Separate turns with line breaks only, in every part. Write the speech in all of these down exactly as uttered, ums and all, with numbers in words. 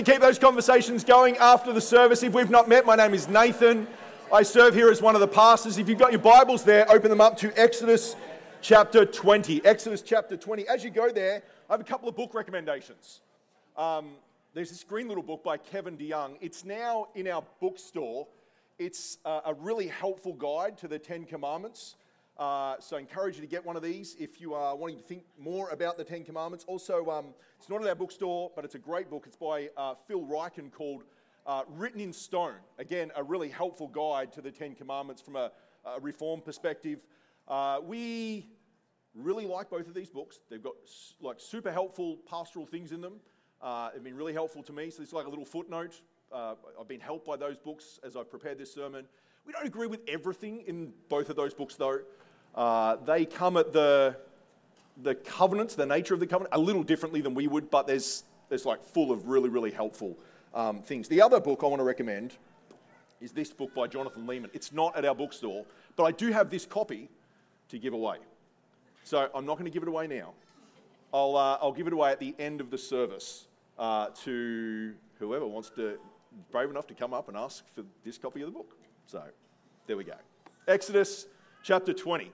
Keep those conversations going after the service. If we've not met, my name is Nathan. I serve here as one of the pastors. If you've got your Bibles there, open them up to Exodus chapter twenty. Exodus chapter twenty. As you go there, I have a couple of book recommendations. Um, there's this green little book by Kevin DeYoung. It's now in our bookstore. It's uh, a really helpful guide to the Ten Commandments. Uh, so I encourage you to get one of these if you are wanting to think more about the Ten Commandments. Also, um, it's not at our bookstore, but it's a great book. It's by uh, Phil Ryken called uh, Written in Stone. Again, a really helpful guide to the Ten Commandments from a, a reform perspective. Uh, we really like both of these books. They've got like super helpful pastoral things in them. Uh, they've been really helpful to me. So it's like a little footnote. Uh, I've been helped by those books as I've prepared this sermon. We don't agree with everything in both of those books, though. Uh, they come at the the covenants, the nature of the covenant, a little differently than we would, but there's there's like full of really, really helpful um, things. The other book I want to recommend is this book by Jonathan Leeman. It's not at our bookstore, but I do have this copy to give away. So I'm not going to give it away now. I'll uh, I'll give it away at the end of the service uh, to whoever wants to, brave enough to come up and ask for this copy of the book. So there we go. Exodus chapter twenty.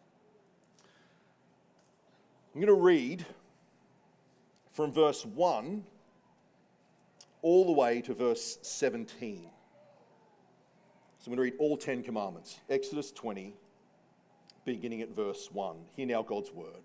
I'm going to read from verse one all the way to verse seventeen. So I'm going to read all Ten Commandments. Exodus twenty, beginning at verse one. Hear now God's word.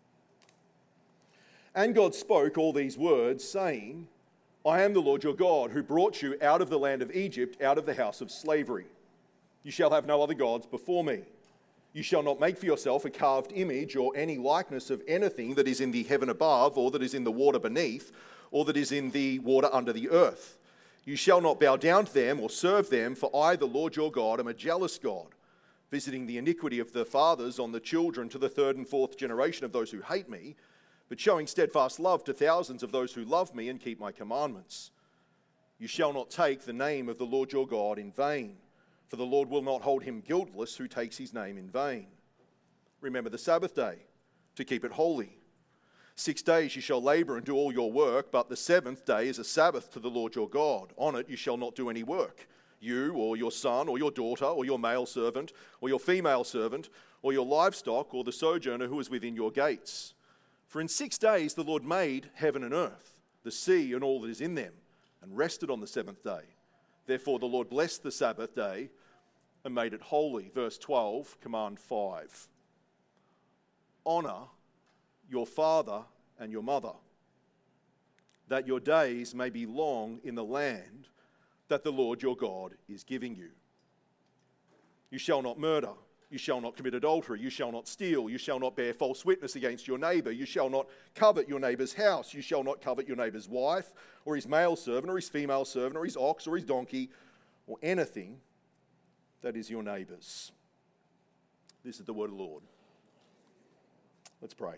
And God spoke all these words, saying, I am the Lord your God, who brought you out of the land of Egypt, out of the house of slavery. You shall have no other gods before me. You shall not make for yourself a carved image or any likeness of anything that is in the heaven above, or that is in the water beneath, or that is in the water under the earth. You shall not bow down to them or serve them, for I, the Lord your God, am a jealous God, visiting the iniquity of the fathers on the children to the third and fourth generation of those who hate me, but showing steadfast love to thousands of those who love me and keep my commandments. You shall not take the name of the Lord your God in vain, for the Lord will not hold him guiltless who takes his name in vain. Remember the Sabbath day, to keep it holy. Six days you shall labor and do all your work, but the seventh day is a Sabbath to the Lord your God. On it you shall not do any work, you or your son or your daughter or your male servant or your female servant or your livestock or the sojourner who is within your gates. For in six days the Lord made heaven and earth, the sea and all that is in them, and rested on the seventh day. Therefore the Lord blessed the Sabbath day and made it holy. Verse twelve, command five. Honor your father and your mother, that your days may be long in the land that the Lord your God is giving you. You shall not murder. You shall not commit adultery. You shall not steal. You shall not bear false witness against your neighbor. You shall not covet your neighbor's house. You shall not covet your neighbor's wife, or his male servant, or his female servant, or his ox, or his donkey, or anything that is your neighbor's. This is the word of the Lord. Let's pray.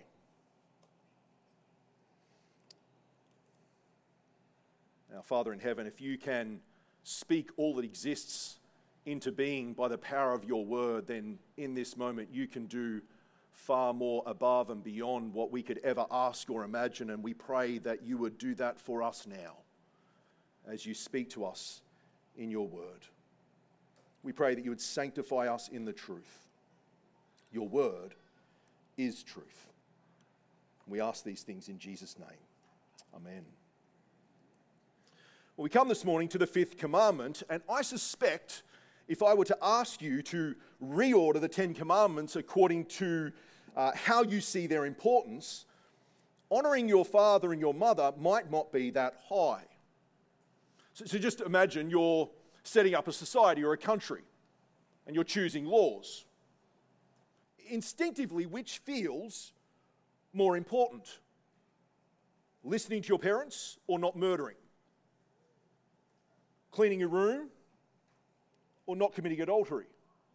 Now, Father in heaven, if you can speak all that exists into being by the power of your word, then in this moment you can do far more above and beyond what we could ever ask or imagine, and we pray that you would do that for us now as you speak to us in your word. We pray that you would sanctify us in the truth. Your word is truth. We ask these things in Jesus' name. Amen. Well, we come this morning to the fifth commandment, and I suspect if I were to ask you to reorder the Ten Commandments according to uh, how you see their importance, honouring your father and your mother might not be that high. So, so just imagine you're setting up a society or a country and you're choosing laws. Instinctively, which feels more important? Listening to your parents or not murdering? Cleaning your room or not committing adultery?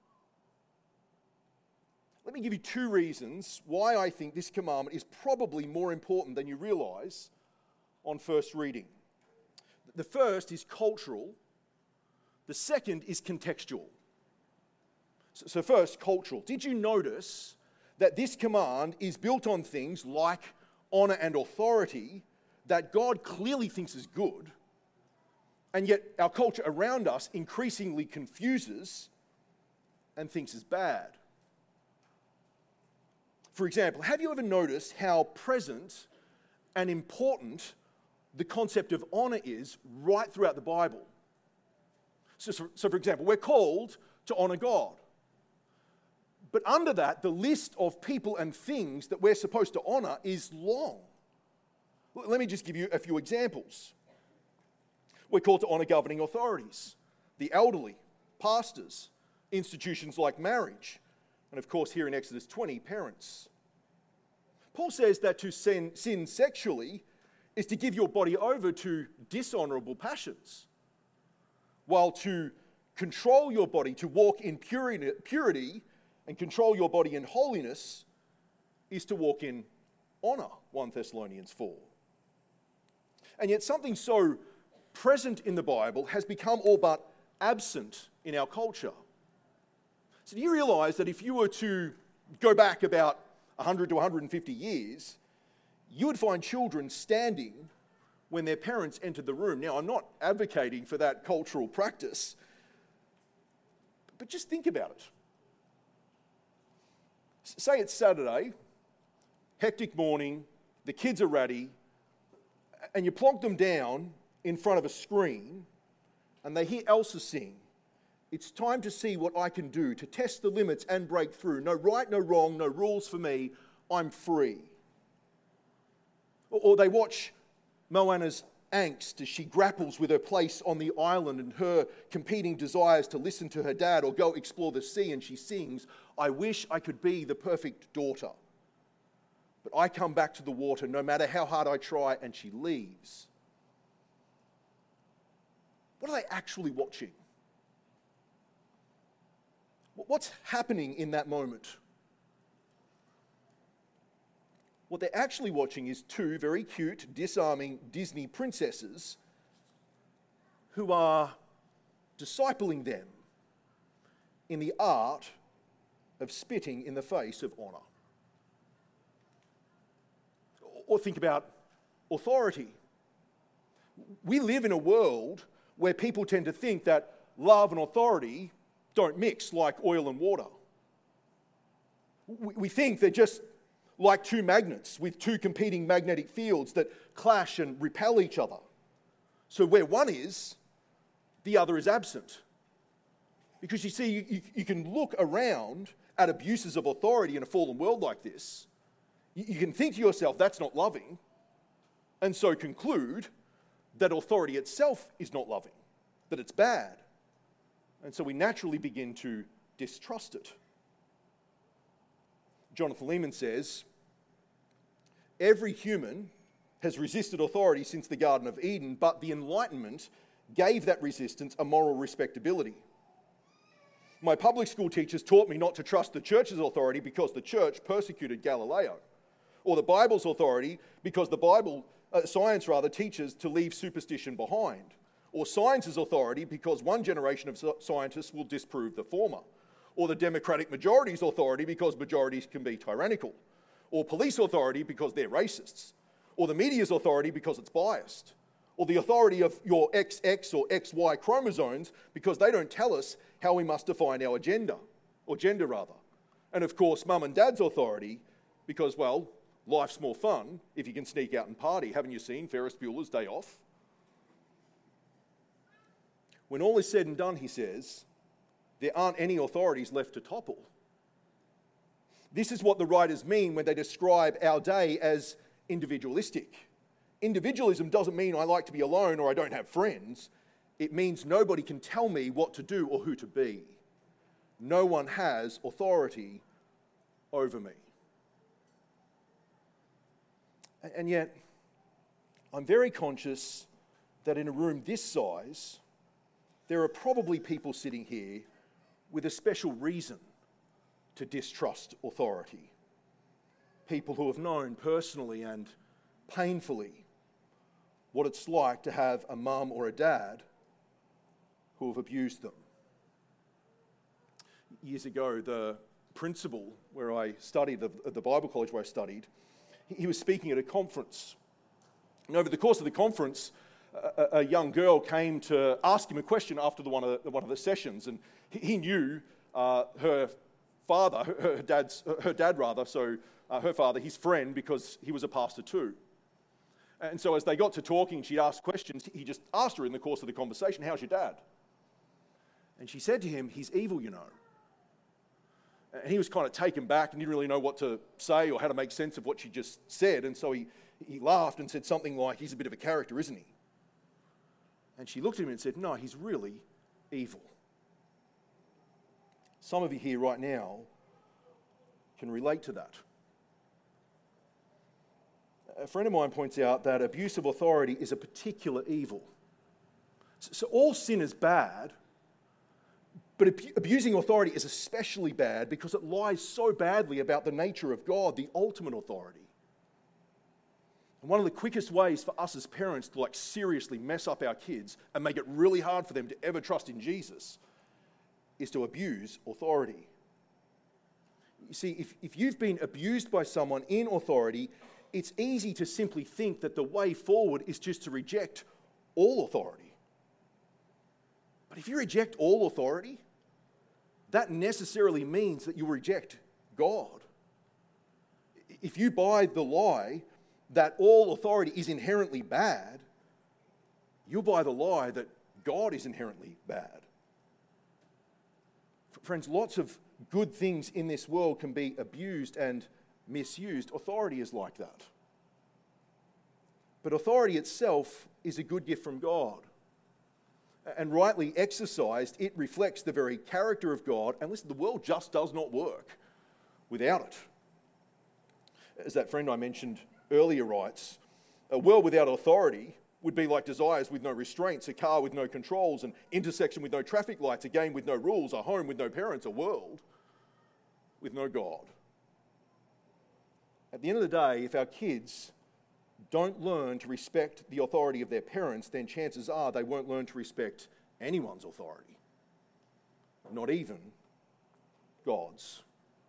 Let me give you two reasons why I think this commandment is probably more important than you realise on first reading. The first is cultural. The second is contextual. So, so first, cultural. Did you notice that this command is built on things like honour and authority that God clearly thinks is good, And yet our culture around us increasingly confuses and thinks is bad. For example, have you ever noticed how present and important the concept of honor is right throughout the Bible? So, so, so for example, we're called to honor God. But under that, the list of people and things that we're supposed to honor is long. Let me just give you a few examples. We're called to honor governing authorities, the elderly, pastors, institutions like marriage, and of course here in Exodus twenty, parents. Paul says that to sin, sin sexually is to give your body over to dishonorable passions, while to control your body, to walk in purity, purity and control your body in holiness is to walk in honor, First Thessalonians four. And yet something so present in the Bible has become all but absent in our culture. So do you realize that if you were to go back about one hundred to one hundred fifty years, you would find children standing when their parents entered the room? Now, I'm not advocating for that cultural practice, but just think about it. Say it's Saturday, hectic morning, the kids are ready, and you plonk them down in front of a screen, and they hear Elsa sing, "It's time to see what I can do, to test the limits and break through. No right, no wrong, no rules for me, I'm free." Or, or they watch Moana's angst as she grapples with her place on the island and her competing desires to listen to her dad or go explore the sea, and she sings, "I wish I could be the perfect daughter, but I come back to the water no matter how hard I try," and she leaves. What are they actually watching? What's happening in that moment? What they're actually watching is two very cute, disarming Disney princesses who are discipling them in the art of spitting in the face of honor. Or think about authority. We live in a world where people tend to think that love and authority don't mix like oil and water. We think they're just like two magnets with two competing magnetic fields that clash and repel each other. So where one is, the other is absent. Because you see, you, you, you can look around at abuses of authority in a fallen world like this. You, you can think to yourself, that's not loving, and so conclude that authority itself is not loving, that it's bad. And so we naturally begin to distrust it. Jonathan Leeman says, every human has resisted authority since the Garden of Eden, but the Enlightenment gave that resistance a moral respectability. My public school teachers taught me not to trust the church's authority because the church persecuted Galileo, or the Bible's authority because the Bible, uh, science rather, teaches to leave superstition behind, or science's authority because one generation of scientists will disprove the former, or the democratic majority's authority because majorities can be tyrannical, or police authority because they're racists, or the media's authority because it's biased, or the authority of your X X or X Y chromosomes because they don't tell us how we must define our agenda, or gender rather. And of course, mum and dad's authority because, well, life's more fun if you can sneak out and party. Haven't you seen Ferris Bueller's Day Off? When all is said and done, he says, there aren't any authorities left to topple. This is what the writers mean when they describe our day as individualistic. Individualism doesn't mean I like to be alone or I don't have friends. It means nobody can tell me what to do or who to be. No one has authority over me. And yet, I'm very conscious that in a room this size, there are probably people sitting here with a special reason to distrust authority. People who have known personally and painfully what it's like to have a mum or a dad who have abused them. Years ago, the principal where I studied, the, the Bible college where I studied, he was speaking at a conference. And over the course of the conference, a, a young girl came to ask him a question after the one of the, one of the sessions, and he, he knew uh, her father, her, her dad's, her dad rather, so uh, her father, his friend, because he was a pastor too. And so as they got to talking, she'd ask questions. He just asked her in the course of the conversation, "How's your dad?" And she said to him, "He's evil, you know." And he was kind of taken back and didn't really know what to say or how to make sense of what she just said. And so he, he laughed and said something like, "He's a bit of a character, isn't he?" And she looked at him and said, "No, he's really evil." Some of you here right now can relate to that. A friend of mine points out that abuse of authority is a particular evil. So all sin is bad, but abusing authority is especially bad because it lies so badly about the nature of God, the ultimate authority. And one of the quickest ways for us as parents to like seriously mess up our kids and make it really hard for them to ever trust in Jesus is to abuse authority. You see, if, if you've been abused by someone in authority, it's easy to simply think that the way forward is just to reject all authority. But if you reject all authority, that necessarily means that you reject God. If you buy the lie that all authority is inherently bad, you'll buy the lie that God is inherently bad. Friends, lots of good things in this world can be abused and misused. Authority is like that. But authority itself is a good gift from God. And rightly exercised, it reflects the very character of God. And listen, the world just does not work without it. As that friend I mentioned earlier writes, a world without authority would be like desires with no restraints, a car with no controls, an intersection with no traffic lights, a game with no rules, a home with no parents, a world with no God. At the end of the day, if our kids don't learn to respect the authority of their parents, then chances are they won't learn to respect anyone's authority, not even God's.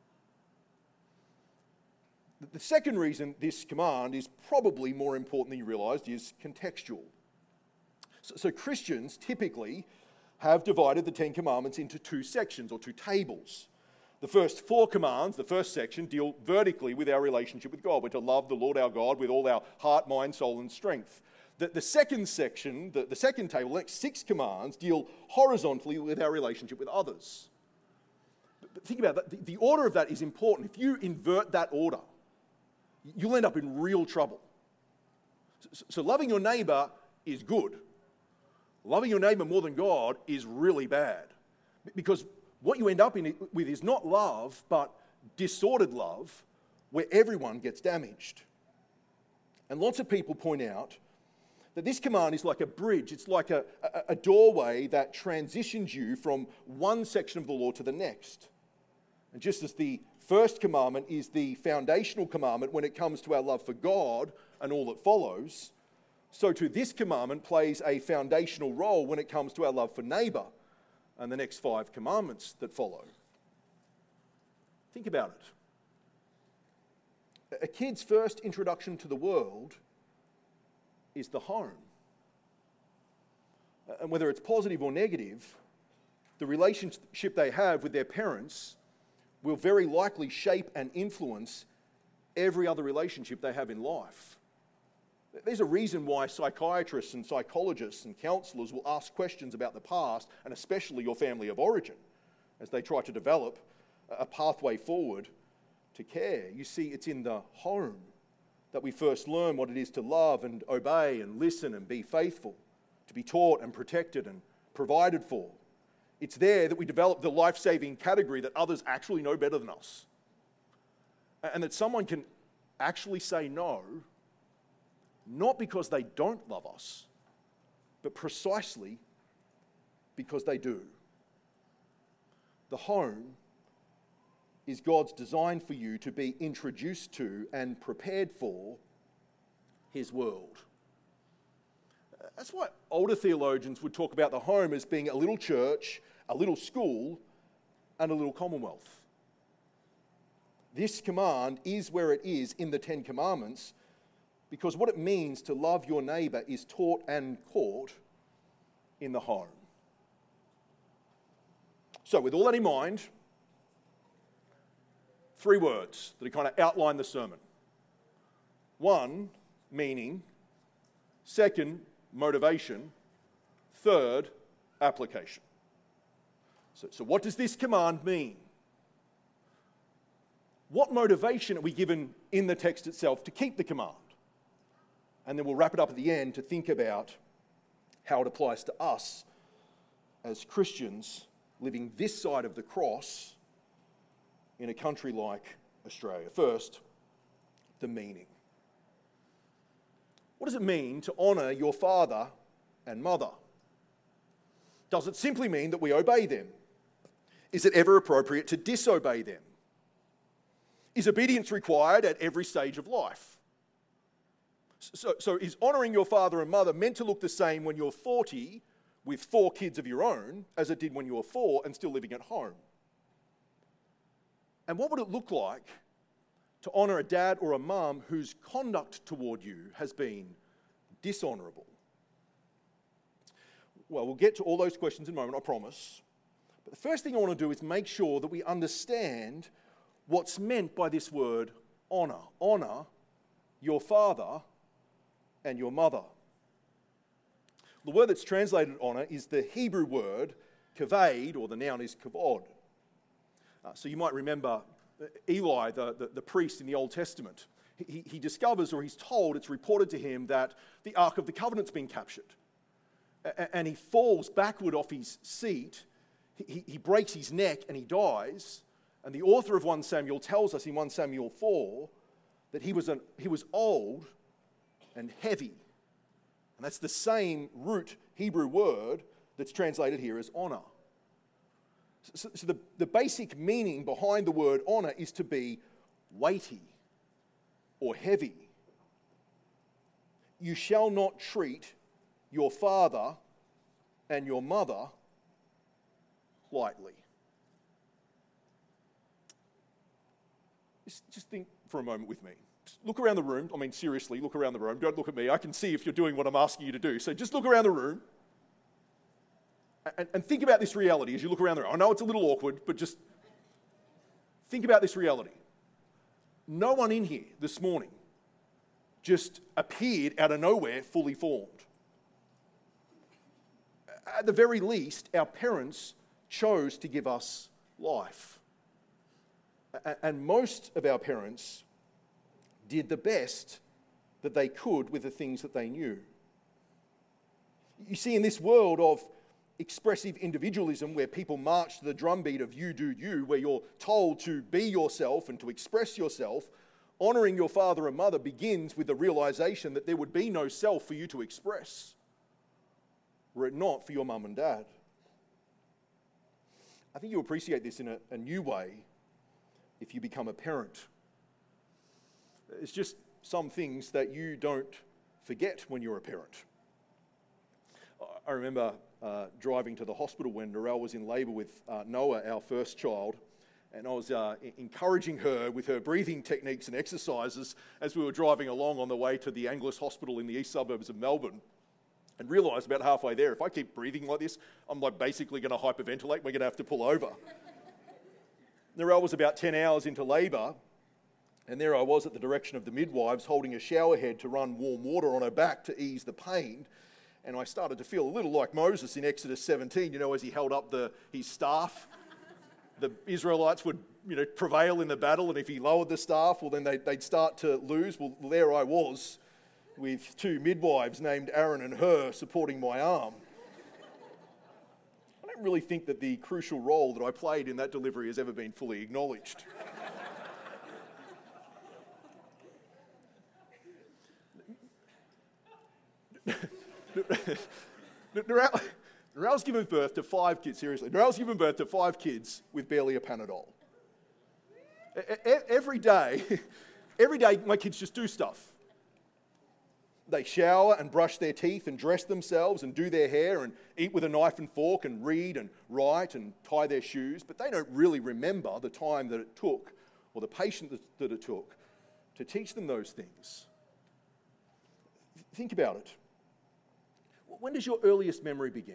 The second reason this command is probably more important than you realised is contextual. So, so Christians typically have divided the Ten Commandments into two sections or two tables. The first four commands, the first section, deal vertically with our relationship with God. We're to love the Lord our God with all our heart, mind, soul, and strength. The, the second section, the, the second table, the next six commands, deal horizontally with our relationship with others. But, but think about that. The, the order of that is important. If you invert that order, you'll end up in real trouble. So, so loving your neighbour is good. Loving your neighbour more than God is really bad. Because what you end up in with is not love, but disordered love, where everyone gets damaged. And lots of people point out that this command is like a bridge. It's like a, a, a doorway that transitions you from one section of the law to the next. And just as the first commandment is the foundational commandment when it comes to our love for God and all that follows, so too this commandment plays a foundational role when it comes to our love for neighbour and the next five commandments that follow. Think about it. A kid's first introduction to the world is the home. And whether it's positive or negative, the relationship they have with their parents will very likely shape and influence every other relationship they have in life. There's a reason why psychiatrists and psychologists and counsellors will ask questions about the past, and especially your family of origin, as they try to develop a pathway forward to care. You see, it's in the home that we first learn what it is to love and obey and listen and be faithful, to be taught and protected and provided for. It's there that we develop the life-saving category that others actually know better than us. And that someone can actually say no, not because they don't love us, but precisely because they do. The home is God's design for you to be introduced to and prepared for His world. That's why older theologians would talk about the home as being a little church, a little school, and a little commonwealth. This command is where it is in the Ten Commandments because what it means to love your neighbour is taught and caught in the home. So with all that in mind, three words that kind of outline the sermon. One, meaning. Second, motivation. Third, application. So, so what does this command mean? What motivation are we given in the text itself to keep the command? And then we'll wrap it up at the end to think about how it applies to us as Christians living this side of the cross in a country like Australia. First, the meaning. What does it mean to honour your father and mother? Does it simply mean that we obey them? Is it ever appropriate to disobey them? Is obedience required at every stage of life? So, so is honouring your father and mother meant to look the same when you're forty with four kids of your own as it did when you were four and still living at home? And what would it look like to honour a dad or a mum whose conduct toward you has been dishonourable? Well, we'll get to all those questions in a moment, I promise. But the first thing I want to do is make sure that we understand what's meant by this word honour. Honour your father and your mother. The word that's translated honour is the Hebrew word kavod, or the noun is kavod. Uh, so you might remember Eli, the, the, the priest in the Old Testament. He, he discovers, or he's told, it's reported to him that the Ark of the Covenant's been captured. A- and he falls backward off his seat. He, he breaks his neck and he dies. And the author of First Samuel tells us in First Samuel four that he was, an, he was old and heavy. And that's the same root Hebrew word that's translated here as honour. So, so the, the basic meaning behind the word honour is to be weighty or heavy. You shall not treat your father and your mother lightly. Just, just think for a moment with me. Just look around the room. I mean, seriously, look around the room. Don't look at me. I can see if you're doing what I'm asking you to do. So just look around the room and, and think about this reality as you look around the room. I know it's a little awkward, but just think about this reality. No one in here this morning just appeared out of nowhere fully formed. At the very least, our parents chose to give us life. And most of our parents did the best that they could with the things that they knew. You see, in this world of expressive individualism where people march to the drumbeat of you do you, where you're told to be yourself and to express yourself, honouring your father and mother begins with the realisation that there would be no self for you to express, were it not for your mum and dad. I think you'll appreciate this in a, a new way if you become a parent. It's just some things that you don't forget when you're a parent. I remember uh, driving to the hospital when Narelle was in labour with uh, Noah, our first child, and I was uh, encouraging her with her breathing techniques and exercises as we were driving along on the way to the Angliss Hospital in the east suburbs of Melbourne, and realised about halfway there, if I keep breathing like this, I'm like basically going to hyperventilate. We're going to have to pull over. Narelle was about ten hours into labour, and there I was at the direction of the midwives holding a shower head to run warm water on her back to ease the pain. And I started to feel a little like Moses in Exodus seventeen, you know, as he held up the, his staff. The Israelites would, you know, prevail in the battle, and if he lowered the staff, well, then they'd, they'd start to lose. Well, there I was with two midwives named Aaron and Hur supporting my arm. I don't really think that the crucial role that I played in that delivery has ever been fully acknowledged. Narelle, Narelle's given birth to five kids, seriously. Narelle's given birth to five kids with barely a Panadol. Every day, every day my kids just do stuff. They shower and brush their teeth and dress themselves and do their hair and eat with a knife and fork and read and write and tie their shoes, but they don't really remember the time that it took or the patience that it took to teach them those things. Think about it. When does your earliest memory begin?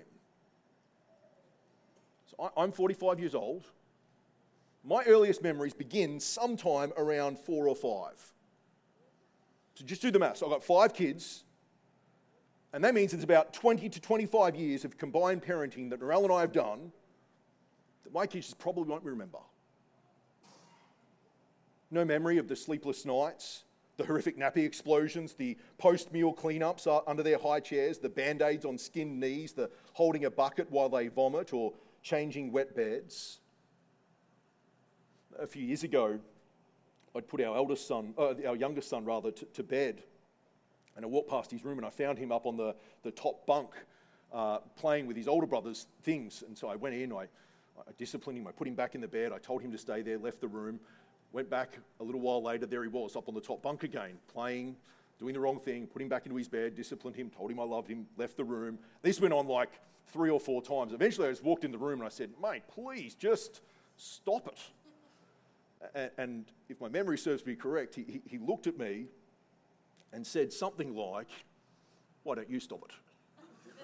So I'm forty-five years old. My earliest memories begin sometime around four or five. So just do the maths. I've got five kids, and that means it's about twenty to twenty-five years of combined parenting that Narelle and I have done that my kids just probably won't remember. No memory of the sleepless nights, the horrific nappy explosions, the post-meal cleanups under their high chairs, the band-aids on skinned knees, the holding a bucket while they vomit or changing wet beds. A few years ago, I'd put our eldest son, uh, our youngest son rather, to, to bed, and I walked past his room and I found him up on the, the top bunk uh, playing with his older brother's things. And so I went in, I, I disciplined him, I put him back in the bed, I told him to stay there, left the room, went back a little while later, there he was up on the top bunk again, playing, doing the wrong thing, put him back into his bed, disciplined him, told him I loved him, left the room. This went on like three or four times. Eventually I just walked in the room and I said, mate, please just stop it. And if my memory serves me correct, he, he looked at me and said something like, why don't you stop it?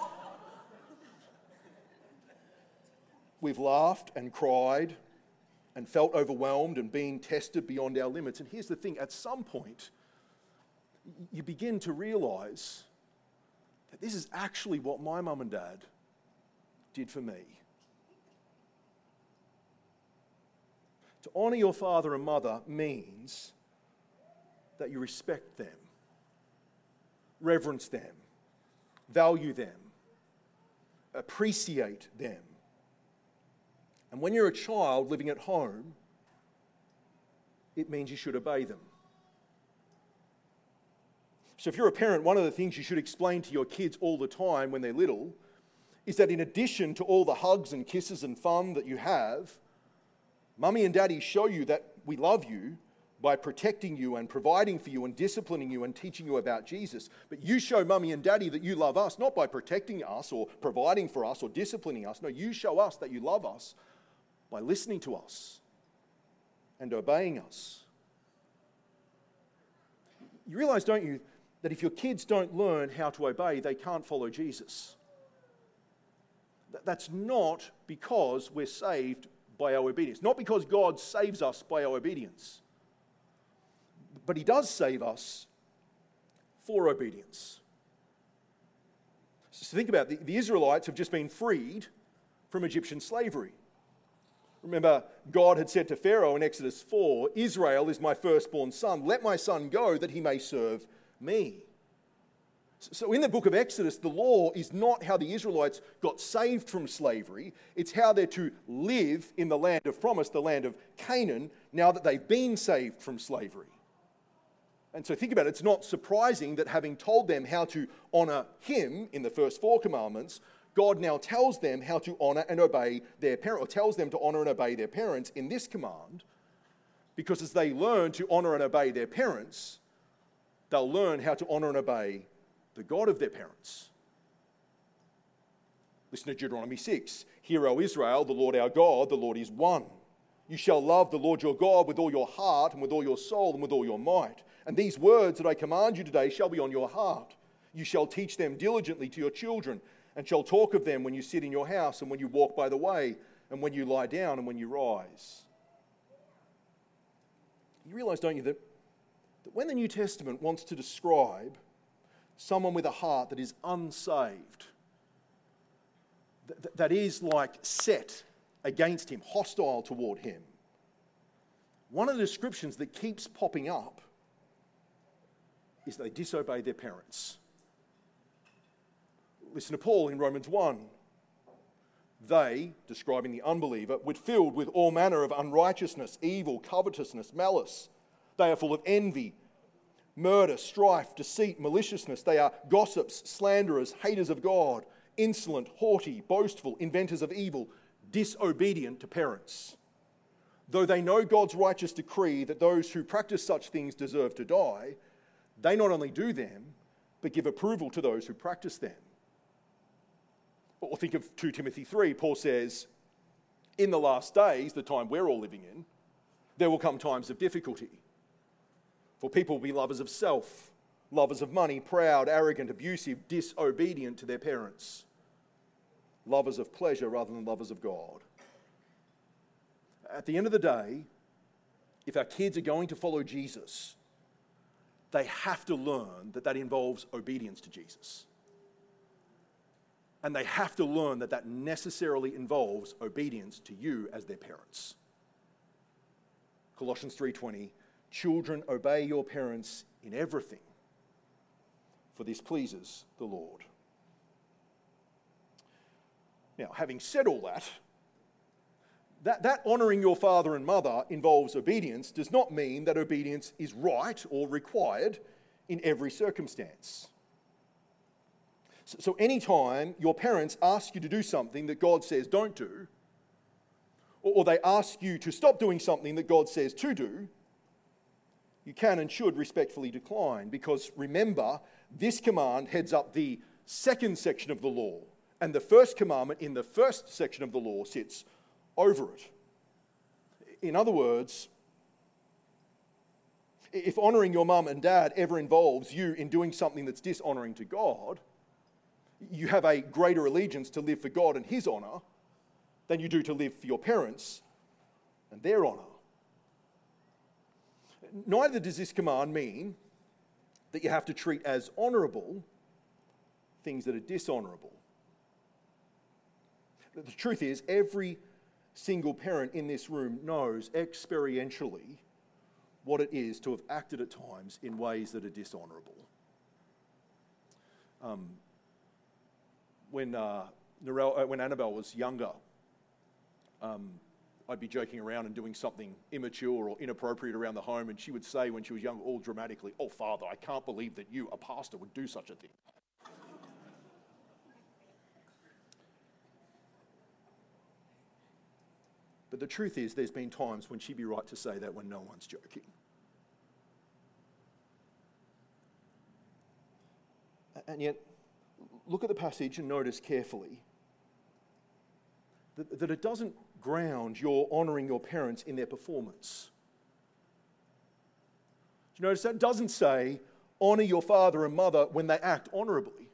We've laughed and cried and felt overwhelmed and being tested beyond our limits. And here's the thing, at some point, you begin to realise that this is actually what my mum and dad did for me. To honour your father and mother means that you respect them, reverence them, value them, appreciate them. And when you're a child living at home, it means you should obey them. So if you're a parent, one of the things you should explain to your kids all the time when they're little is that in addition to all the hugs and kisses and fun that you have, Mummy and Daddy show you that we love you by protecting you and providing for you and disciplining you and teaching you about Jesus. But you show Mummy and Daddy that you love us, not by protecting us or providing for us or disciplining us. No, you show us that you love us by listening to us and obeying us. You realise, don't you, that if your kids don't learn how to obey, they can't follow Jesus. That's not because we're saved by our obedience. Not because God saves us by our obedience. But he does save us for obedience. So think about it. The, the Israelites have just been freed from Egyptian slavery. Remember, God had said to Pharaoh in Exodus four, Israel is my firstborn son. Let my son go that he may serve me. So in the book of Exodus, the law is not how the Israelites got saved from slavery. It's how they're to live in the land of promise, the land of Canaan, now that they've been saved from slavery. And so think about it. It's not surprising that having told them how to honour him in the first four commandments, God now tells them how to honour and obey their parents, or tells them to honour and obey their parents in this command, because as they learn to honour and obey their parents, they'll learn how to honour and obey the God of their parents. Listen to Deuteronomy six. Hear, O Israel, the Lord our God, the Lord is one. You shall love the Lord your God with all your heart and with all your soul and with all your might. And these words that I command you today shall be on your heart. You shall teach them diligently to your children, and shall talk of them when you sit in your house and when you walk by the way and when you lie down and when you rise. You realise, don't you, that, that when the New Testament wants to describe someone with a heart that is unsaved, that, that is like set against him, hostile toward him, one of the descriptions that keeps popping up is they disobey their parents. Listen to Paul in Romans one. They, describing the unbeliever, were filled with all manner of unrighteousness, evil, covetousness, malice. They are full of envy, murder, strife, deceit, maliciousness. They are gossips, slanderers, haters of God, insolent, haughty, boastful, inventors of evil, disobedient to parents. Though they know God's righteous decree that those who practice such things deserve to die, they not only do them, but give approval to those who practice them. Or think of two Timothy three. Paul says, in the last days, the time we're all living in, there will come times of difficulty. For people will be lovers of self, lovers of money, proud, arrogant, abusive, disobedient to their parents, lovers of pleasure rather than lovers of God. At the end of the day, if our kids are going to follow Jesus, they have to learn that that involves obedience to Jesus. And they have to learn that that necessarily involves obedience to you as their parents. Colossians three twenty, children, obey your parents in everything, for this pleases the Lord. Now, having said all that, that, that honouring your father and mother involves obedience does not mean that obedience is right or required in every circumstance. So, so anytime your parents ask you to do something that God says don't do, or, or they ask you to stop doing something that God says to do, you can and should respectfully decline, because remember, this command heads up the second section of the law, and the first commandment in the first section of the law sits over it. In other words, if honouring your mum and dad ever involves you in doing something that's dishonouring to God, you have a greater allegiance to live for God and His honour than you do to live for your parents and their honour. Neither does this command mean that you have to treat as honourable things that are dishonourable. The truth is, every single parent in this room knows experientially what it is to have acted at times in ways that are dishonourable. Um, when uh, Narelle, uh, when Annabelle was younger, um, I'd be joking around and doing something immature or inappropriate around the home, and she would say when she was young, all dramatically, "Oh, Father, I can't believe that you, a pastor, would do such a thing." But the truth is, there's been times when she'd be right to say that when no one's joking. And yet, look at the passage and notice carefully that, that it doesn't ground your honouring your parents in their performance. Do you notice that? It doesn't say, honour your father and mother when they act honourably.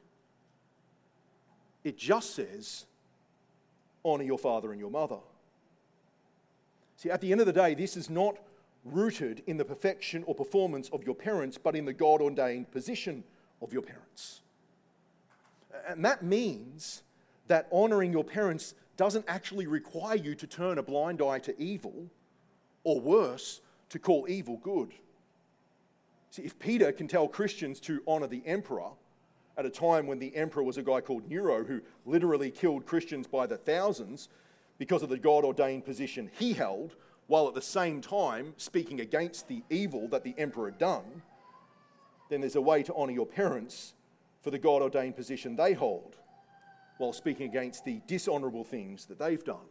It just says, honour your father and your mother. See, at the end of the day, this is not rooted in the perfection or performance of your parents, but in the God-ordained position of your parents. And that means that honouring your parents doesn't actually require you to turn a blind eye to evil, or worse, to call evil good. See, if Peter can tell Christians to honour the emperor at a time when the emperor was a guy called Nero who literally killed Christians by the thousands because of the God-ordained position he held, while at the same time speaking against the evil that the emperor had done, then there's a way to honour your parents for the God-ordained position they hold, while speaking against the dishonourable things that they've done.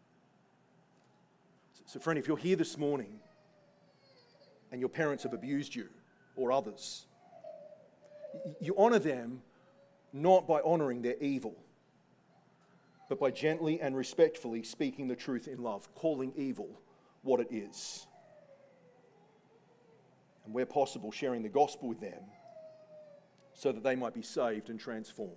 So friend, if you're here this morning and your parents have abused you or others, you honour them not by honouring their evil, but by gently and respectfully speaking the truth in love, calling evil what it is. And where possible, sharing the gospel with them so that they might be saved and transformed.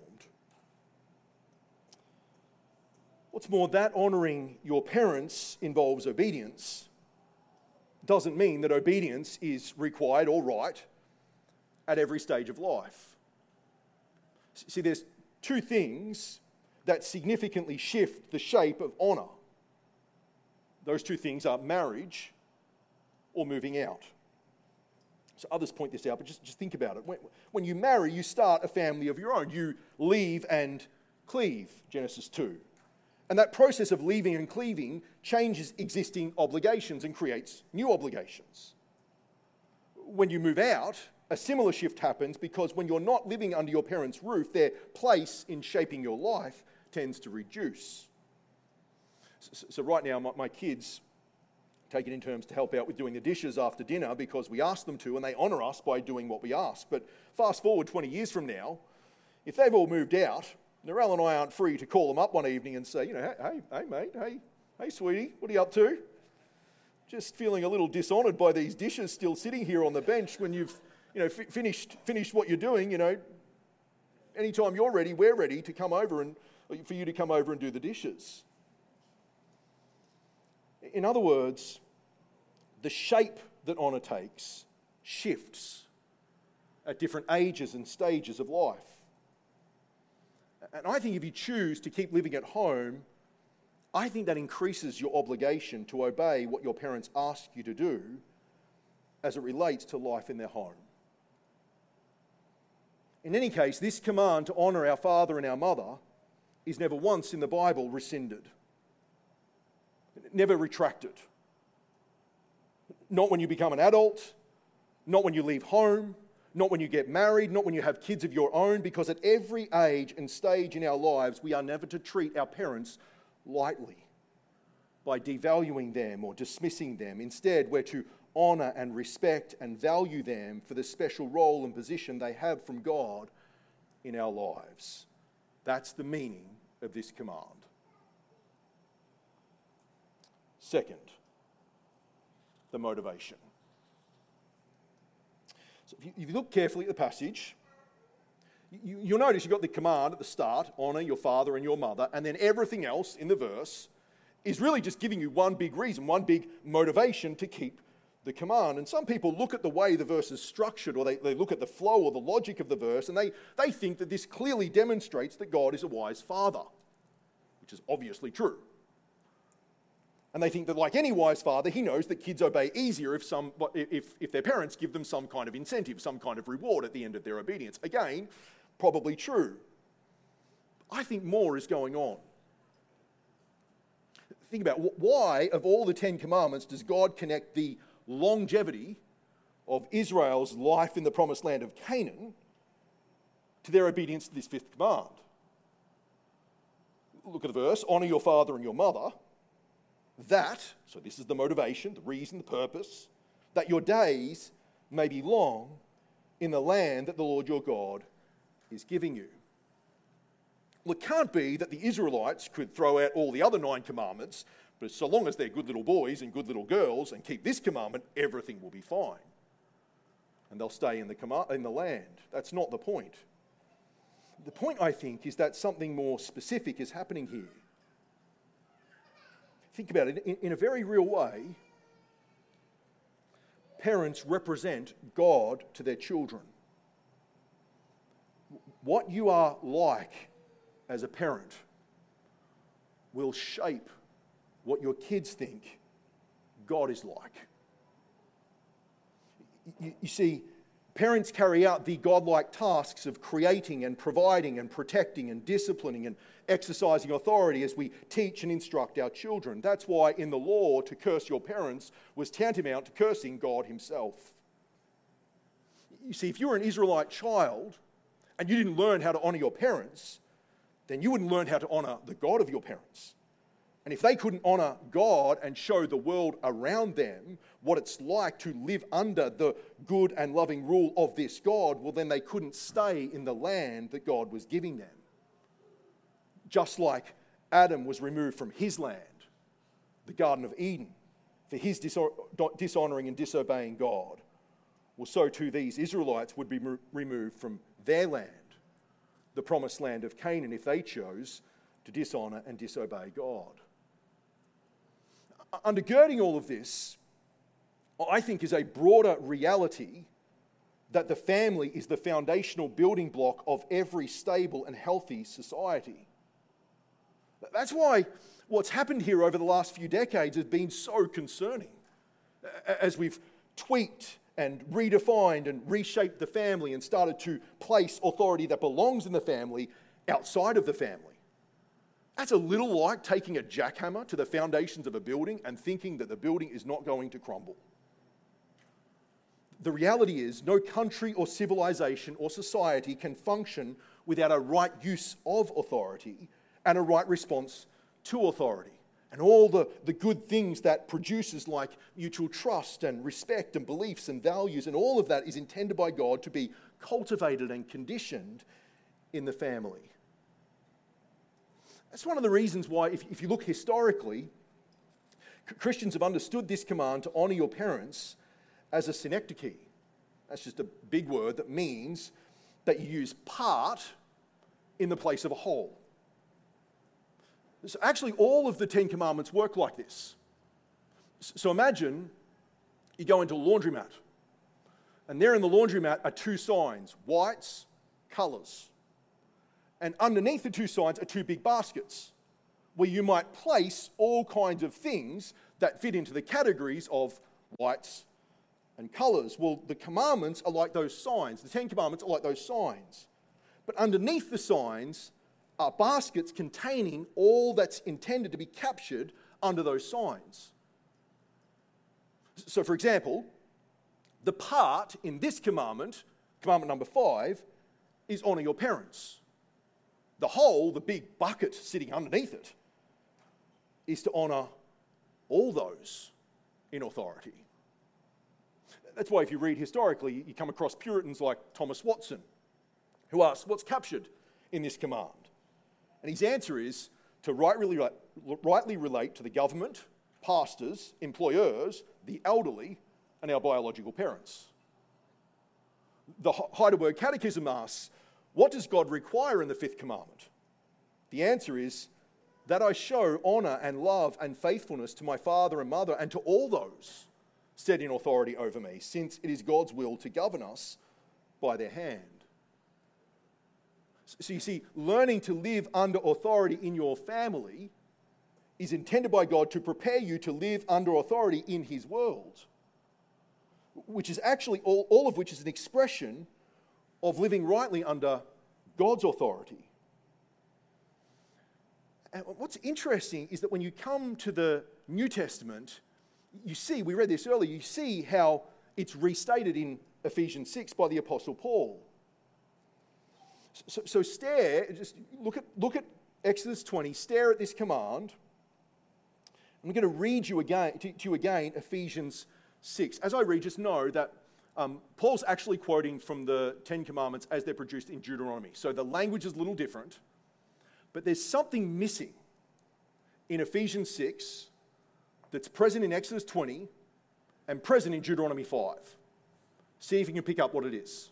What's more, that honouring your parents involves obedience. Doesn't mean that obedience is required or right at every stage of life. See, there's two things that significantly shift the shape of honour. Those two things are marriage or moving out. So others point this out, but just, just think about it. When, when you marry, you start a family of your own. You leave and cleave, Genesis two. And that process of leaving and cleaving changes existing obligations and creates new obligations. When you move out, a similar shift happens, because when you're not living under your parents' roof, their place in shaping your life tends to reduce. So, so right now, my, my kids take it in terms to help out with doing the dishes after dinner because we ask them to, and they honour us by doing what we ask. But fast forward twenty years from now, if they've all moved out, Narelle and I aren't free to call them up one evening and say, you know, hey, hey, mate, hey, hey, sweetie, what are you up to? Just feeling a little dishonoured by these dishes still sitting here on the bench when you've you know, f- finished, finished what you're doing, you know, anytime you're ready, we're ready to come over and for you to come over and do the dishes. In other words, the shape that honour takes shifts at different ages and stages of life. And I think if you choose to keep living at home, I think that increases your obligation to obey what your parents ask you to do as it relates to life in their home. In any case, this command to honour our father and our mother is never once in the Bible rescinded, never retracted. Not when you become an adult, not when you leave home, not when you get married, not when you have kids of your own, because at every age and stage in our lives, we are never to treat our parents lightly by devaluing them or dismissing them. Instead, we're to honour and respect and value them for the special role and position they have from God in our lives. That's the meaning of this command. Second, the motivation. So if you, if you look carefully at the passage, you, you'll notice you've got the command at the start, honour your father and your mother, and then everything else in the verse is really just giving you one big reason, one big motivation to keep the command. And some people look at the way the verse is structured, or they, they look at the flow or the logic of the verse, and they, they think that this clearly demonstrates that God is a wise father, which is obviously true. And they think that like any wise father, he knows that kids obey easier if, some, if, if their parents give them some kind of incentive, some kind of reward at the end of their obedience. Again, probably true. I think more is going on. Think about why, of all the Ten Commandments, does God connect the longevity of Israel's life in the promised land of Canaan to their obedience to this fifth command? Look at the verse, honour your father and your mother, that, so this is the motivation, the reason, the purpose, that your days may be long in the land that the Lord your God is giving you. Well, it can't be that the Israelites could throw out all the other nine commandments, but so long as they're good little boys and good little girls and keep this commandment, everything will be fine. And they'll stay in the, command, in the land. That's not the point. The point, I think, is that something more specific is happening here. Think about it. In, in a very real way, parents represent God to their children. What you are like as a parent will shape what your kids think God is like. You, you see, parents carry out the godlike tasks of creating and providing and protecting and disciplining and exercising authority as we teach and instruct our children. That's why in the law, to curse your parents was tantamount to cursing God himself. You see, if you were an Israelite child and you didn't learn how to honour your parents, then you wouldn't learn how to honour the God of your parents. And if they couldn't honour God and show the world around them what it's like to live under the good and loving rule of this God, well, then they couldn't stay in the land that God was giving them. Just like Adam was removed from his land, the Garden of Eden, for his dishonouring and disobeying God, well, so too these Israelites would be removed from their land, the promised land of Canaan, if they chose to dishonour and disobey God. Undergirding all of this, I think, is a broader reality that the family is the foundational building block of every stable and healthy society. That's why what's happened here over the last few decades has been so concerning. As we've tweaked and redefined and reshaped the family and started to place authority that belongs in the family outside of the family. That's a little like taking a jackhammer to the foundations of a building and thinking that the building is not going to crumble. The reality is, no country or civilization or society can function without a right use of authority and a right response to authority. And all the, the good things that produces, like mutual trust and respect and beliefs and values, and all of that is intended by God to be cultivated and conditioned in the family. That's one of the reasons why, if, if you look historically, Christians have understood this command to honour your parents as a synecdoche, That's just a big word that means that you use part in the place of a whole. So actually, all of the Ten Commandments work like this. So imagine you go into a laundromat, and there in the laundromat are two signs, whites, colours. And underneath the two signs are two big baskets where you might place all kinds of things that fit into the categories of whites and colours. Well, the commandments are like those signs. The Ten Commandments are like those signs. But underneath the signs are baskets containing all that's intended to be captured under those signs. So, for example, the part in this commandment, commandment number five, is honour your parents. The whole, the big bucket sitting underneath it, is to honour all those in authority. That's why if you read historically, you come across Puritans like Thomas Watson, who asks, what's captured in this command? And his answer is to rightly, rightly relate to the government, pastors, employers, the elderly, and our biological parents. The Heidelberg Catechism asks, what does God require in the fifth commandment? The answer is that I show honour and love and faithfulness to my father and mother and to all those set in authority over me, since it is God's will to govern us by their hand. So you see, learning to live under authority in your family is intended by God to prepare you to live under authority in his world, which is actually, all, all of which is an expression of living rightly under God's authority. And what's interesting is that when you come to the New Testament, you see, we read this earlier, you see how it's restated in Ephesians six by the Apostle Paul. So, so stare, just look at, look at Exodus twenty, stare at this command. I'm going to read you again, to, to you again Ephesians six. As I read, just know that um, Paul's actually quoting from the Ten Commandments as they're produced in Deuteronomy. So the language is a little different, but there's something missing in Ephesians six that's present in Exodus twenty and present in Deuteronomy five. See if you can pick up what it is.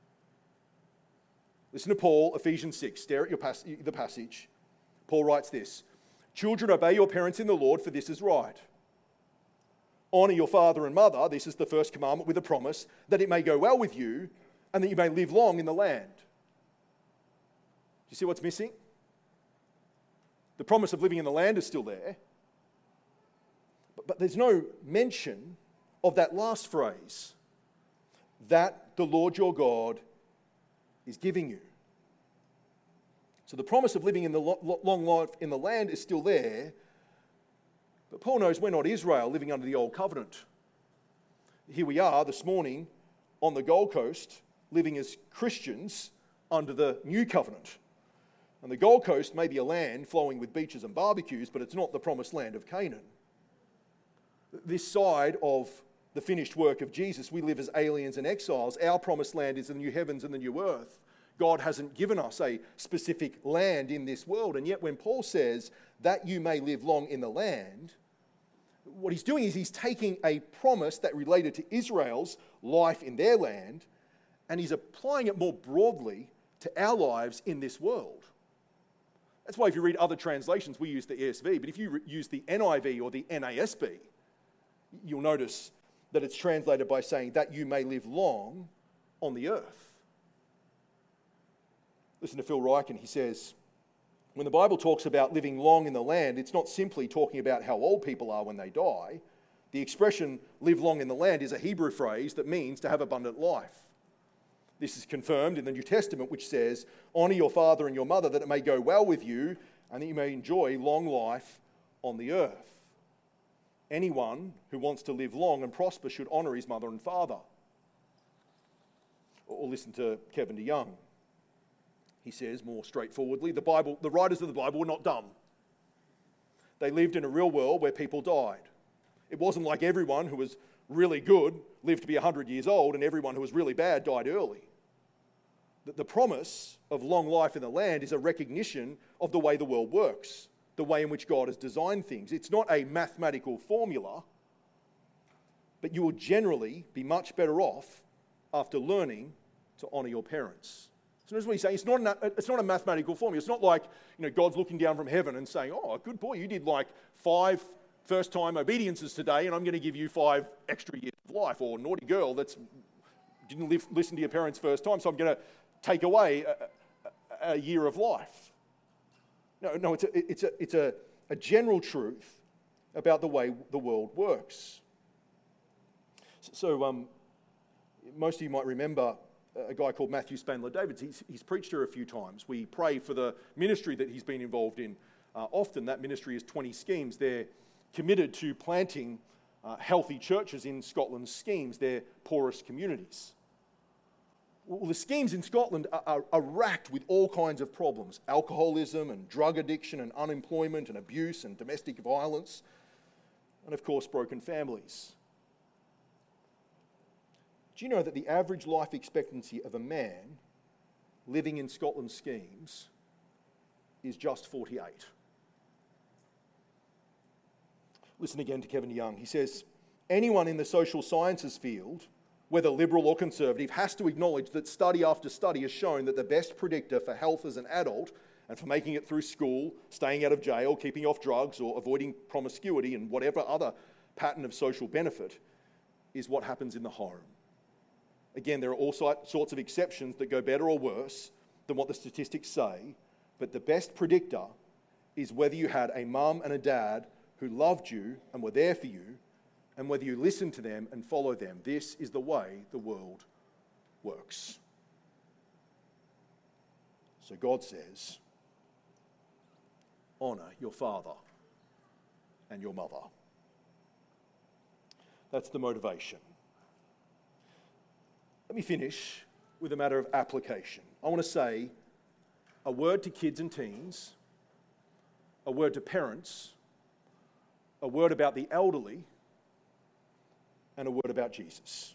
Listen to Paul, Ephesians six. Stare at your pas- the passage. Paul writes this, "Children, obey your parents in the Lord, for this is right. Honour your father and mother," this is the first commandment with a promise, "that it may go well with you and that you may live long in the land." Do you see what's missing? The promise of living in the land is still there, but, but there's no mention of that last phrase, that the Lord your God is giving you. So the promise of living in the lo- long life in the land is still there, but Paul knows we're not Israel living under the old covenant. Here we are this morning on the Gold Coast living as Christians under the new covenant. And the Gold Coast may be a land flowing with beaches and barbecues, but it's not the promised land of Canaan. This side of the finished work of Jesus, we live as aliens and exiles. Our promised land is the new heavens and the new earth. God hasn't given us a specific land in this world. And yet when Paul says that you may live long in the land, what he's doing is he's taking a promise that related to Israel's life in their land, and he's applying it more broadly to our lives in this world. That's why if you read other translations, we use the E S V, but if you re- use the N I V or the N A S B, you'll notice that it's translated by saying that you may live long on the earth. Listen to Phil Ryken. He says, when the Bible talks about living long in the land, it's not simply talking about how old people are when they die. The expression live long in the land is a Hebrew phrase that means to have abundant life. This is confirmed in the New Testament, which says, honour your father and your mother that it may go well with you and that you may enjoy long life on the earth. Anyone who wants to live long and prosper should honour his mother and father. Or listen to Kevin DeYoung. He says more straightforwardly, the Bible, the writers of the Bible were not dumb. They lived in a real world where people died. It wasn't like everyone who was really good lived to be one hundred years old and everyone who was really bad died early. The, the promise of long life in the land is a recognition of the way the world works, the way in which God has designed things. It's not a mathematical formula, but you will generally be much better off after learning to honour your parents. So that's what he's saying. It's not, an, it's not a mathematical formula. It's not like, you know, God's looking down from heaven and saying, oh, good boy, you did like five first-time obediences today, and I'm going to give you five extra years of life. Or naughty girl that's didn't live, listen to your parents first time, so I'm going to take away a, a, a year of life. No, no, it's a, it's a, it's a, a general truth about the way the world works. So um, most of you might remember a guy called Matthew Spandler Davids. He's, he's preached here a few times. We pray for the ministry that he's been involved in. Uh, often that ministry is twenty schemes. They're committed to planting uh, healthy churches in Scotland's schemes, their poorest communities. Well, the schemes in Scotland are, are, are racked with all kinds of problems: alcoholism and drug addiction and unemployment and abuse and domestic violence, and of course broken families. Do you know that the average life expectancy of a man living in Scotland's schemes is just forty-eight? Listen again to Kevin Young. He says, anyone in the social sciences field, whether liberal or conservative, has to acknowledge that study after study has shown that the best predictor for health as an adult and for making it through school, staying out of jail, keeping off drugs, or avoiding promiscuity and whatever other pattern of social benefit is what happens in the home. Again, there are all sorts of exceptions that go better or worse than what the statistics say, but the best predictor is whether you had a mum and a dad who loved you and were there for you, and whether you listen to them and follow them. This is the way the world works. So God says, honour your father and your mother. That's the motivation. Let me finish with a matter of application. I want to say a word to kids and teens, a word to parents, a word about the elderly, and a word about Jesus.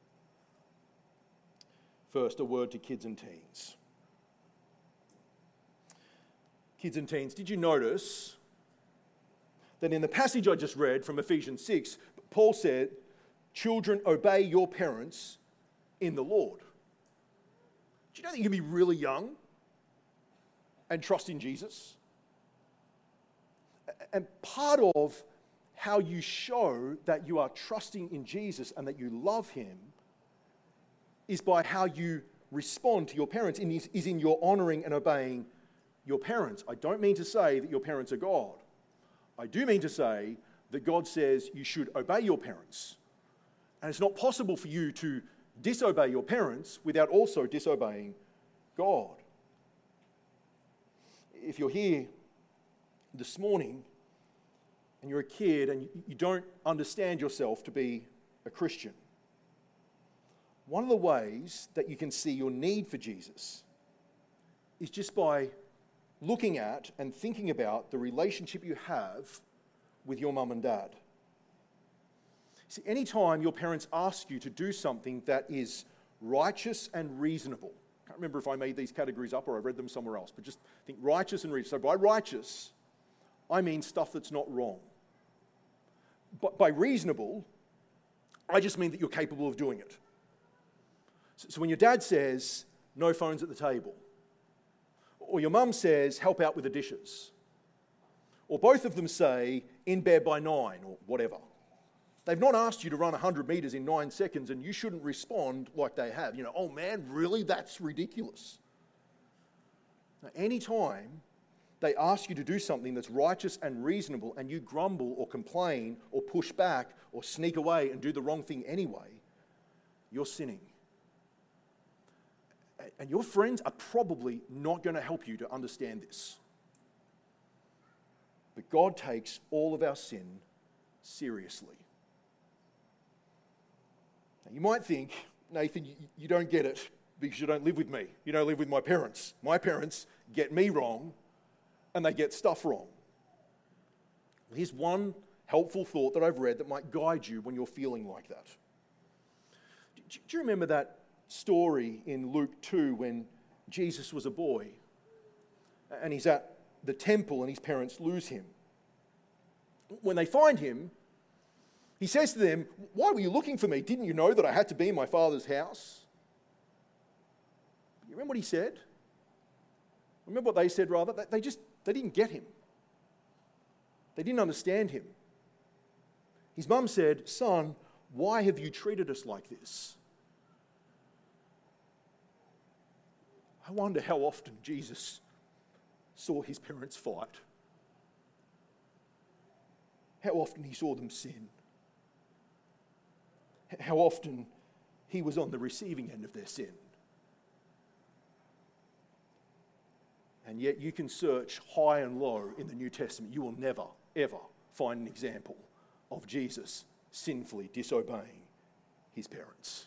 First, a word to kids and teens. Kids and teens, did you notice that in the passage I just read from Ephesians six, Paul said, children, obey your parents in the Lord? Do you know that you can be really young and trust in Jesus? And part of how you show that you are trusting in Jesus and that you love him is by how you respond to your parents, and is in your honouring and obeying your parents. I don't mean to say that your parents are God. I do mean to say that God says you should obey your parents. And it's not possible for you to disobey your parents without also disobeying God. If you're here this morning and you're a kid and you don't understand yourself to be a Christian, one of the ways that you can see your need for Jesus is just by looking at and thinking about the relationship you have with your mum and dad. See, anytime your parents ask you to do something that is righteous and reasonable, I can't remember if I made these categories up or I've read them somewhere else, but just think righteous and reasonable. So by righteous, I mean stuff that's not wrong. But by reasonable, I just mean that you're capable of doing it. So when your dad says, no phones at the table, or your mum says, help out with the dishes, or both of them say, in bed by nine, or whatever, they've not asked you to run one hundred metres in nine seconds and you shouldn't respond like they have. You know, oh man, really? That's ridiculous. Now, anytime they ask you to do something that's righteous and reasonable and you grumble or complain or push back or sneak away and do the wrong thing anyway, you're sinning. And your friends are probably not going to help you to understand this. But God takes all of our sin seriously. Now, you might think, Nathan, you, you don't get it because you don't live with me. You don't live with my parents. My parents get me wrong and they get stuff wrong. Here's one helpful thought that I've read that might guide you when you're feeling like that. Do, do you remember that story in Luke two when Jesus was a boy and he's at the temple and his parents lose him? When they find him, He says to them, why were you looking for me? Didn't you know that I had to be in my Father's house? You remember what he said? Remember what they said, rather? They just, they didn't get him. They didn't understand him. His mum said, son, why have you treated us like this? I wonder how often Jesus saw his parents fight. How often he saw them sin. How often he was on the receiving end of their sin. And yet you can search high and low in the New Testament. You will never, ever find an example of Jesus sinfully disobeying his parents.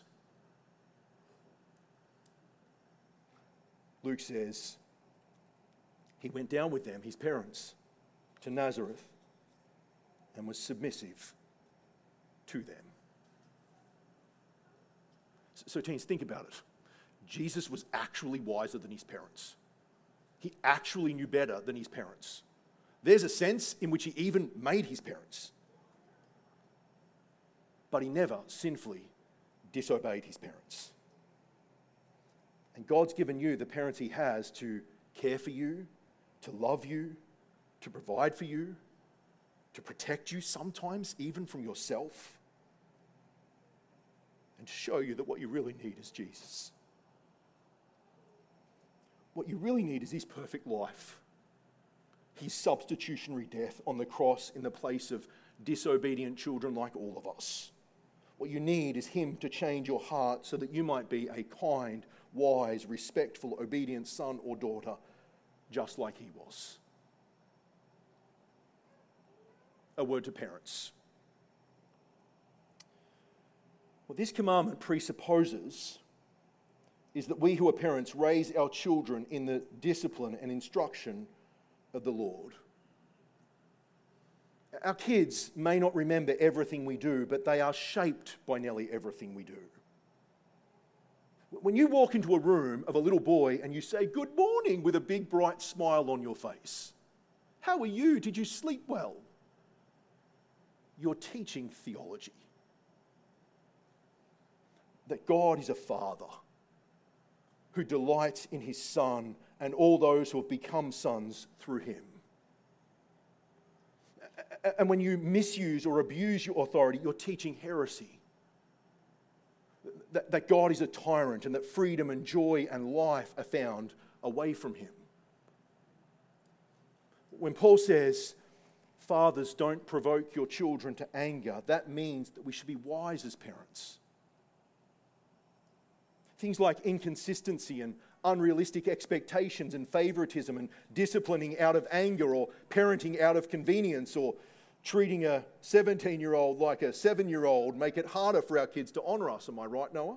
Luke says he went down with them, his parents, to Nazareth and was submissive to them. So teens, think about it. Jesus was actually wiser than his parents. He actually knew better than his parents. There's a sense in which he even made his parents. But he never sinfully disobeyed his parents. And God's given you the parents he has to care for you, to love you, to provide for you, to protect you, sometimes even from yourself, and to show you that what you really need is Jesus. What you really need is his perfect life, his substitutionary death on the cross in the place of disobedient children like all of us. What you need is him to change your heart so that you might be a kind, wise, respectful, obedient son or daughter, just like he was. A word to parents. What this commandment presupposes is that we who are parents raise our children in the discipline and instruction of the Lord. Our kids may not remember everything we do, but they are shaped by nearly everything we do. When you walk into a room of a little boy and you say, "Good morning," with a big bright smile on your face, "How are you? Did you sleep well?" You're teaching theology. That God is a father who delights in his Son and all those who have become sons through him. And when you misuse or abuse your authority, you're teaching heresy. That, that God is a tyrant and that freedom and joy and life are found away from him. When Paul says, "Fathers, don't provoke your children to anger," that means that we should be wise as parents. Things like inconsistency and unrealistic expectations and favoritism and disciplining out of anger or parenting out of convenience or treating a seventeen-year-old like a seven-year-old make it harder for our kids to honour us. Am I right, Noah?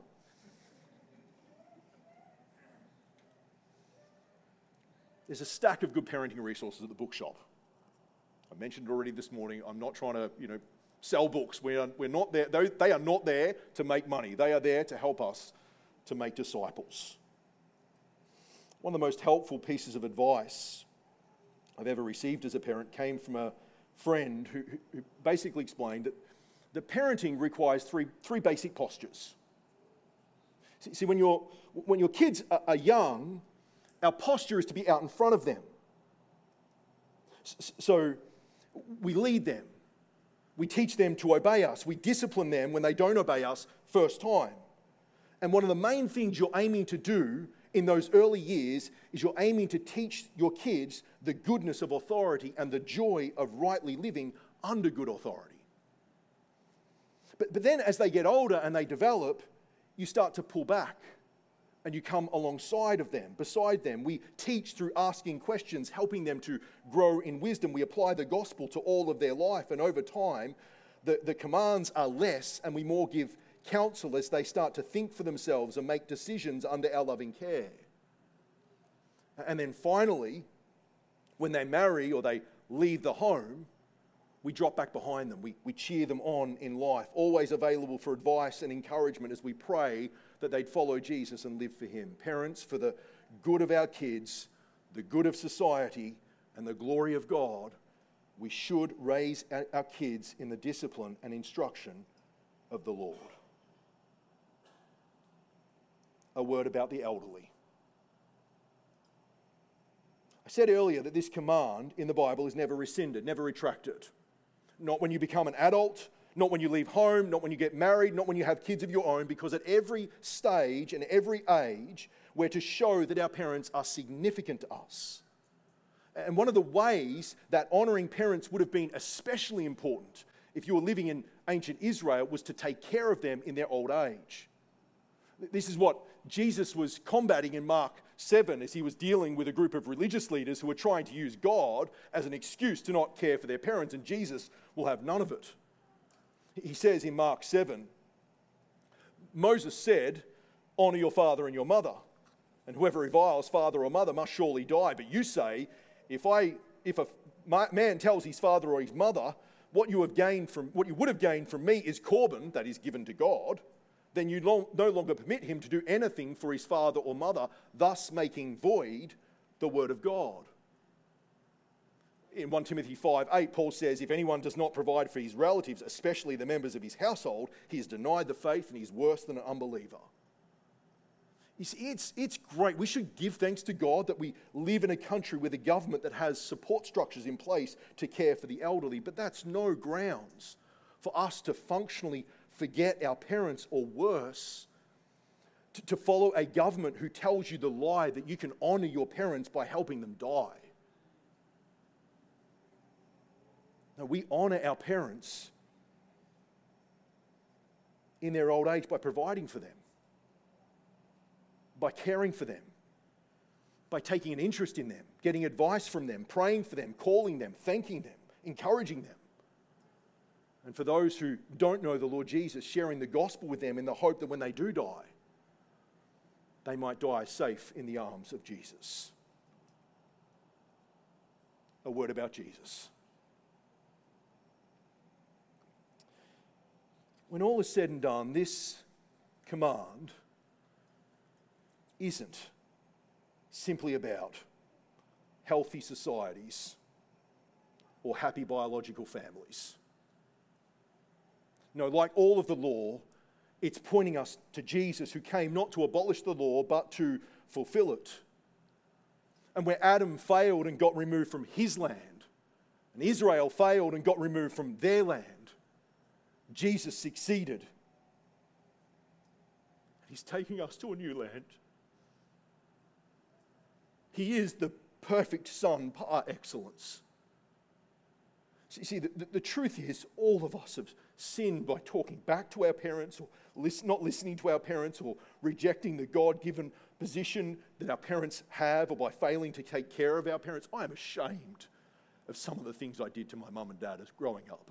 There's a stack of good parenting resources at the bookshop. I mentioned it already this morning. I'm not trying to, you know, sell books. We are, we're not there. They are not there to make money. They are there to help us to make disciples. One of the most helpful pieces of advice I've ever received as a parent came from a friend who, who basically explained that, that parenting requires three, three basic postures. See, see when, you're, when your kids are, are young, our posture is to be out in front of them. S- so we lead them. We teach them to obey us. We discipline them when they don't obey us first time. And one of the main things you're aiming to do in those early years is you're aiming to teach your kids the goodness of authority and the joy of rightly living under good authority. But, but then as they get older and they develop, you start to pull back and you come alongside of them, beside them. We teach through asking questions, helping them to grow in wisdom. We apply the gospel to all of their life, and over time, the, the commands are less and we more give counsel as they start to think for themselves and make decisions under our loving care. And then finally, when they marry or they leave the home, we drop back behind them. We, we cheer them on in life, always available for advice and encouragement as we pray that they'd follow Jesus and live for him. Parents, for the good of our kids, the good of society, and the glory of God, we should raise our kids in the discipline and instruction of the Lord. A word about the elderly. I said earlier that this command in the Bible is never rescinded, never retracted. Not when you become an adult, not when you leave home, not when you get married, not when you have kids of your own, because at every stage and every age, we're to show that our parents are significant to us. And one of the ways that honouring parents would have been especially important if you were living in ancient Israel was to take care of them in their old age. This is what Jesus was combating in Mark seven as he was dealing with a group of religious leaders who were trying to use God as an excuse to not care for their parents, and Jesus will have none of it. He says in Mark seven, Moses said, "Honour your father and your mother, and whoever reviles father or mother must surely die. But you say, if I, if a man tells his father or his mother, what you have gained from, what you would have gained from me is Corban, that is given to God, then you long, no longer permit him to do anything for his father or mother, thus making void the word of God." In First Timothy five eight, Paul says, if anyone does not provide for his relatives, especially the members of his household, he has denied the faith and he's worse than an unbeliever. You see, it's, it's great. We should give thanks to God that we live in a country with a government that has support structures in place to care for the elderly, but that's no grounds for us to functionally forget our parents, or worse, to, to follow a government who tells you the lie that you can honour your parents by helping them die. No, we honour our parents in their old age by providing for them, by caring for them, by taking an interest in them, getting advice from them, praying for them, calling them, thanking them, encouraging them. And for those who don't know the Lord Jesus, sharing the gospel with them in the hope that when they do die, they might die safe in the arms of Jesus. A word about Jesus. When all is said and done, this command isn't simply about healthy societies or happy biological families. No, like all of the law, it's pointing us to Jesus, who came not to abolish the law, but to fulfill it. And where Adam failed and got removed from his land, and Israel failed and got removed from their land, Jesus succeeded. He's taking us to a new land. He is the perfect Son par excellence. You see, the, the, the truth is, all of us have sinned by talking back to our parents, or listen, not listening to our parents, or rejecting the God-given position that our parents have, or by failing to take care of our parents. I am ashamed of some of the things I did to my mum and dad as growing up.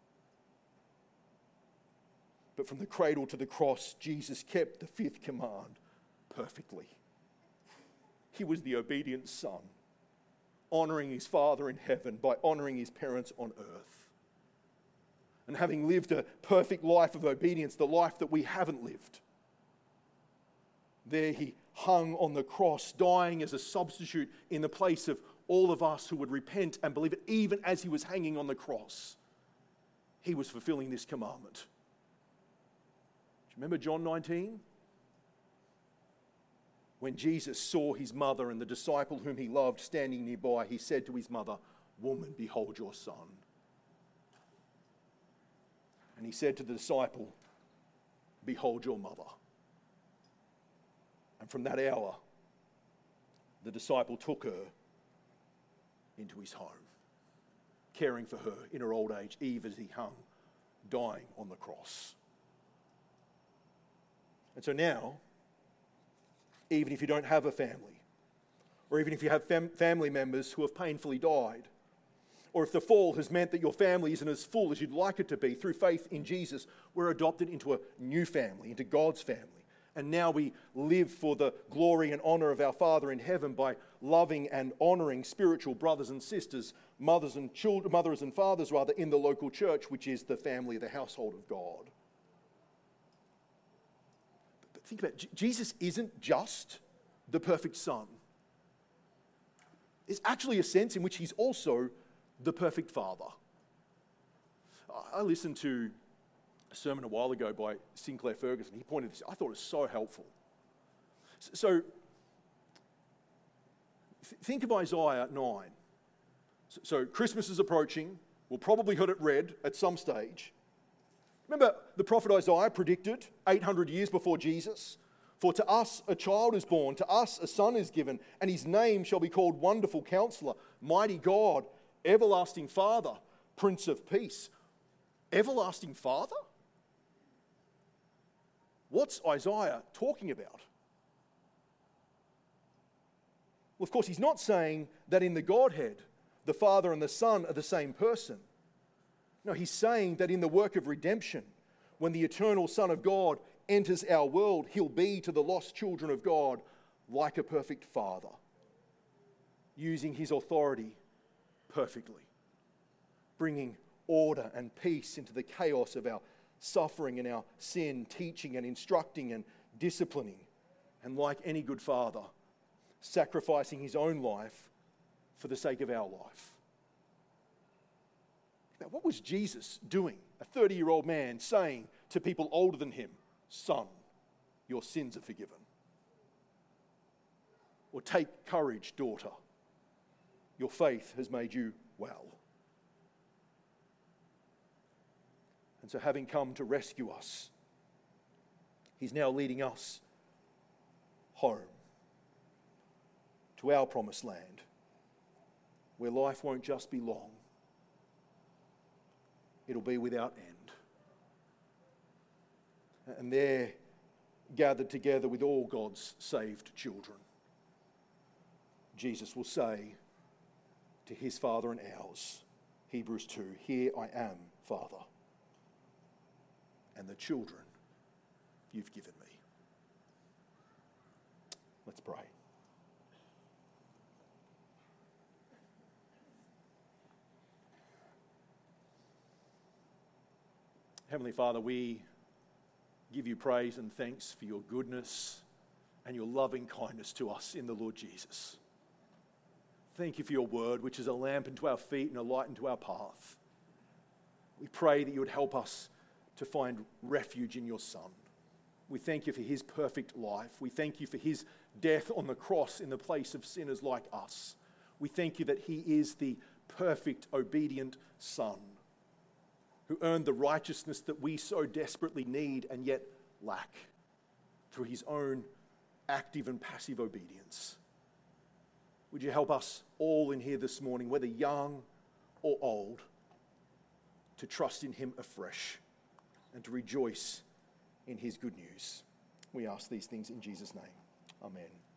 But from the cradle to the cross, Jesus kept the fifth command perfectly. He was the obedient Son, honouring his Father in heaven by honouring his parents on earth. And having lived a perfect life of obedience, the life that we haven't lived, there he hung on the cross, dying as a substitute in the place of all of us who would repent and believe it. Even as he was hanging on the cross, he was fulfilling this commandment. Remember John nineteen? When Jesus saw his mother and the disciple whom he loved standing nearby, he said to his mother, "Woman, behold your son." And he said to the disciple, "Behold your mother." And from that hour, the disciple took her into his home, caring for her in her old age, even as he hung, dying on the cross. And so now, even if you don't have a family, or even if you have fam- family members who have painfully died, or if the fall has meant that your family isn't as full as you'd like it to be, through faith in Jesus, we're adopted into a new family, into God's family. And now we live for the glory and honour of our Father in heaven by loving and honouring spiritual brothers and sisters, mothers and children, mothers and fathers rather, in the local church, which is the family, the household of God. But think about it, Jesus isn't just the perfect Son. There's actually a sense in which he's also the perfect Father. I listened to a sermon a while ago by Sinclair Ferguson. He pointed this, I thought it was so helpful. So, think of Isaiah nine. So, Christmas is approaching. We'll probably have it read at some stage. Remember, the prophet Isaiah predicted eight hundred years before Jesus, "For to us a child is born, to us a son is given, and his name shall be called Wonderful Counselor, Mighty God, Everlasting Father, Prince of Peace." Everlasting Father? What's Isaiah talking about? Well, of course, he's not saying that in the Godhead, the Father and the Son are the same person. No, he's saying that in the work of redemption, when the eternal Son of God enters our world, he'll be to the lost children of God like a perfect Father, using his authority perfectly, bringing order and peace into the chaos of our suffering and our sin, teaching and instructing and disciplining, and like any good father, sacrificing his own life for the sake of our life. Now, what was Jesus doing, a thirty-year-old man saying to people older than him, "Son, your sins are forgiven"? Or, "Take courage, daughter, your faith has made you well"? And so, having come to rescue us, he's now leading us home to our promised land, where life won't just be long, it'll be without end. And there, gathered together with all God's saved children, Jesus will say to his Father and ours, Hebrews two, "Here I am, Father, and the children you've given me." Let's pray. Heavenly Father, we give you praise and thanks for your goodness and your loving kindness to us in the Lord Jesus. Thank you for your word, which is a lamp unto our feet and a light unto our path. We pray that you would help us to find refuge in your Son. We thank you for his perfect life. We thank you for his death on the cross in the place of sinners like us. We thank you that he is the perfect, obedient Son who earned the righteousness that we so desperately need and yet lack through his own active and passive obedience. Would you help us all in here this morning, whether young or old, to trust in him afresh and to rejoice in his good news. We ask these things in Jesus' name. Amen.